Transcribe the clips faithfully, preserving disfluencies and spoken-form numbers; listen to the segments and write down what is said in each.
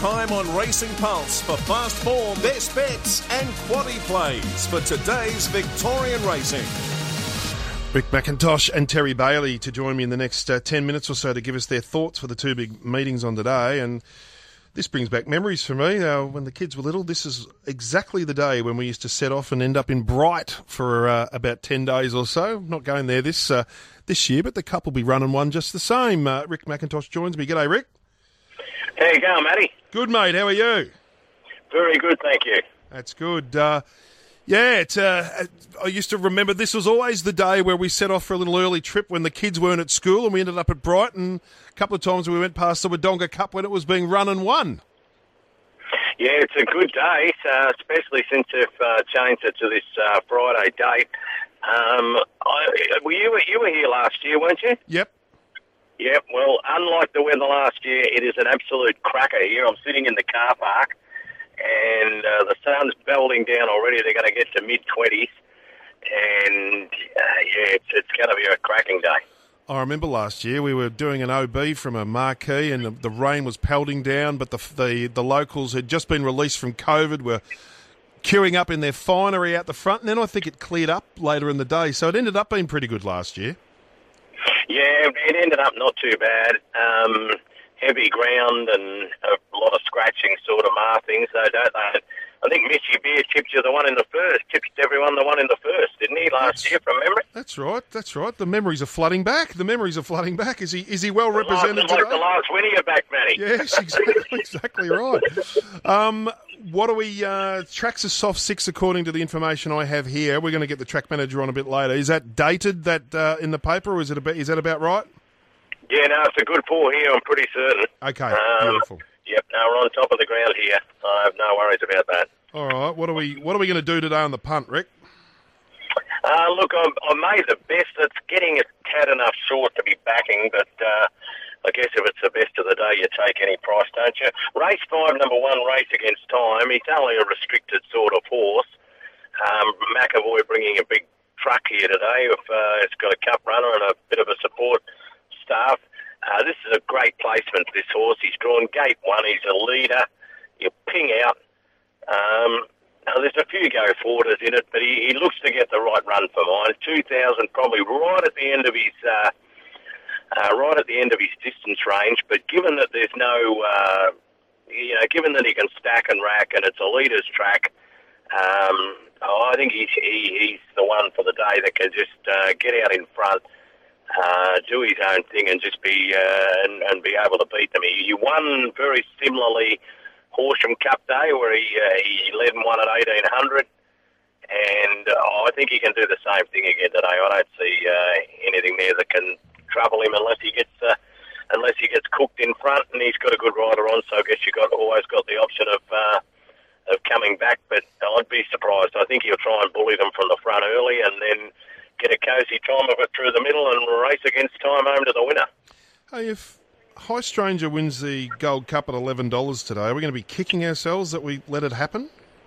time on Racing Pulse for fast form, best bets and quaddy plays for today's Victorian racing. Rick McIntosh and Terry Bailey to join me in the next uh, ten minutes or so to give us their thoughts for the two big meetings on today. And this brings back memories for me. Uh, when the kids were little, this is exactly the day when we used to set off and end up in Bright for uh, about ten days or so. Not going there this uh, this year, but the couple will be running one just the same. Uh, Rick McIntosh joins me. G'day, Rick. How you going, Matty? Good, mate. How are you? Very good, thank you. That's good. Uh, yeah, it's, uh, I used to remember this was always the day where we set off for a little early trip when the kids weren't at school, and we ended up at Brighton. A couple of times we went past the Wodonga Cup when it was being run and won. Yeah, it's a good day, uh, especially since they've uh, changed it to this uh, Friday date. Um, I, well, you, were, you were here last year, weren't you? Yep. Yep, well, unlike the weather last year, it is an absolute cracker here. I'm sitting in the car park, and uh, the sun's belting down already. They're going to get to mid-twenties, and, uh, yeah, it's, it's going to be a cracking day. I remember last year we were doing an O B from a marquee, and the, the rain was pelting down, but the, the the locals had just been released from COVID, were queuing up in their finery out the front, and then I think it cleared up later in the day, so it ended up being pretty good last year. Yeah, it ended up not too bad. Um, heavy ground and a lot of scratching sort of markings. So don't they? I think Missy Beer chipped you the one in the first. Chipped everyone the one in the first, didn't he, last that's, year from memory? That's right, that's right. The memories are flooding back. The memories are flooding back. Is he is he well the represented last, today? Like the last winner you're back, Matty. Yes, exactly, exactly right. Um, what are we... Uh, tracks are soft six according to the information I have here. We're going to get the track manager on a bit later. Is that dated that uh, in the paper, or is, it a bit, is that about right? Yeah, no, it's a good four here, I'm pretty certain. Okay, um, beautiful. Yep, no, we're on top of the ground here. I have no worries about that. All right, what are we what are we going to do today on the punt, Rick? Uh, look, I, I made the best. It's getting a tad enough short to be backing, but uh, I guess if it's the best of the day, you take any price, don't you? Race five, number one, Race Against Time. He's only a restricted sort of horse. Um, McAvoy bringing a big truck here today. If, uh, it's got a cup runner and a bit of a support staff. Uh, this is a great placement, this horse. He's drawn gate one. He's a leader. You ping out. Um, now there's a few go forwarders in it, but he, he looks to get the right run for mine. two thousand probably right at the end of his uh, uh, right at the end of his distance range. But given that there's no, uh, you know, given that he can stack and rack and it's a leader's track, um, oh, I think he's he, he's the one for the day that can just uh, get out in front. Uh, do his own thing and just be uh, and, and be able to beat them. He, he won very similarly Horsham Cup Day, where he uh, he led and won at eighteen hundred, and uh, I think he can do the same thing again today. I don't see uh, anything there that can trouble him unless he gets uh, unless he gets cooked in front, and he's got a good rider on. So I guess you got always got the option of uh, of coming back, but I'd be surprised. I think he'll try and bully them from the front early, and then get a cosy time of it through the middle and Race Against Time home to the winner. Hey, if High Stranger wins the Gold Cup at eleven dollars today, are we going to be kicking ourselves that we let it happen?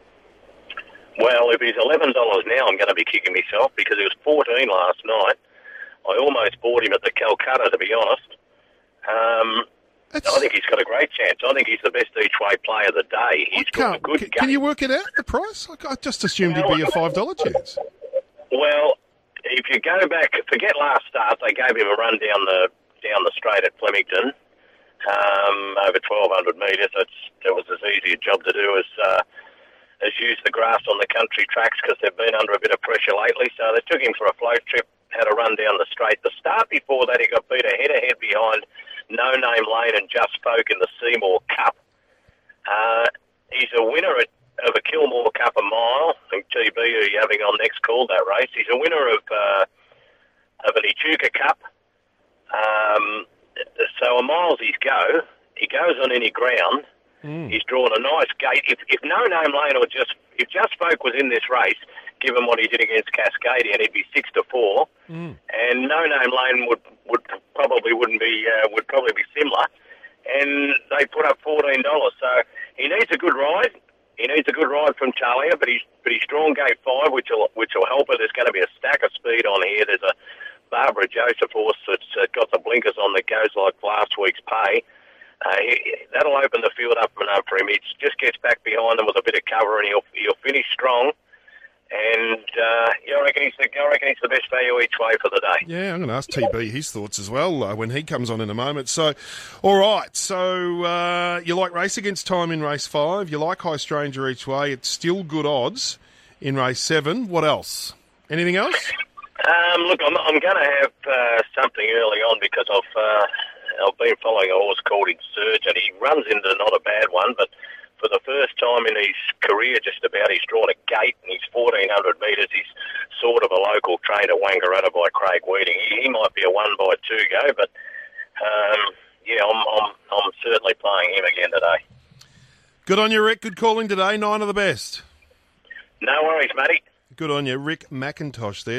Well, if he's eleven dollars now, I'm going to be kicking myself because he was fourteen last night. I almost bought him at the Calcutta, to be honest. Um, I think he's got a great chance. I think he's the best each-way player of the day. He's got a good can, game. Can you work it out, the price? I just assumed well, he'd be a five dollars chance. Well, if you go back, forget last start, they gave him a run down the down the straight at Flemington, um, over twelve hundred metres. It's, it was as easy a job to do as uh, as use the grass on the country tracks because they've been under a bit of pressure lately. So they took him for a float trip, had a run down the straight. The start before that, he got beat a head-ahead behind No Name Lane and Just Spoke in the Seymour Cup. Uh, he's a winner at of a Kilmore Cup a mile, and T B, who you're having on next, called that race. He's a winner of uh, of an Echuca Cup. Um, so a mile's his go. He goes on any ground. Mm. He's drawn a nice gate. If, if No Name Lane or just if Just Spoke was in this race, given what he did against Cascadian, he'd be six to four. Mm. And No Name Lane would would probably wouldn't be uh, would probably be similar. And they put up fourteen dollars. So he needs a good ride. He needs a good ride from Talia, but he's but he's drawn gate five, which will which will help her. There's going to be a stack of speed on here. There's a Barbara Joseph horse that's uh, got the blinkers on that goes like last week's pay. Uh, he, that'll open the field up enough for him. He just gets back behind them with a bit of cover, and he'll he'll finish strong. And uh, yeah, I reckon he's the I reckon he's the best value each way for the day. Yeah, I'm going to ask T B his thoughts as well uh, when he comes on in a moment. So, all right. So uh, you like Race Against Time in race five. You like High Stranger each way. It's still good odds in race seven. What else? Anything else? Um, look, I'm, I'm going to have uh, something early on because I've uh, I've been following a horse called Insurgent. He runs into not a bad one, but for the first time in his career, just about, he's drawn a gate, and he's fourteen hundred metres. He's sort of a local trainer, Wangaratta by Craig Weeding. He, he might be a one by two go, but um, yeah, I'm, I'm I'm certainly playing him again today. Good on you, Rick. Good calling today. Nine of the best. No worries, matey. Good on you, Rick McIntosh there.